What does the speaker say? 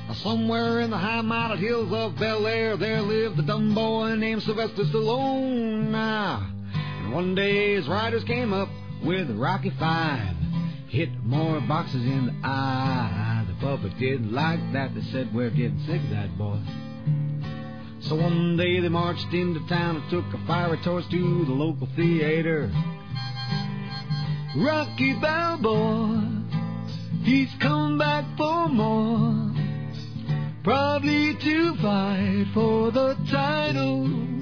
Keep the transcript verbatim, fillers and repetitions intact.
Somewhere in the high mountain hills of Bel Air, there lived a dumb boy named Sylvester Stallone. And one day his riders came up with Rocky Five, hit more boxes in the eye. The public didn't like that. They said, we're getting sick of that boy. So one day they marched into town and took a fiery torch to the local theater. Rocky Balboa, he's come back for more, probably to fight for the title.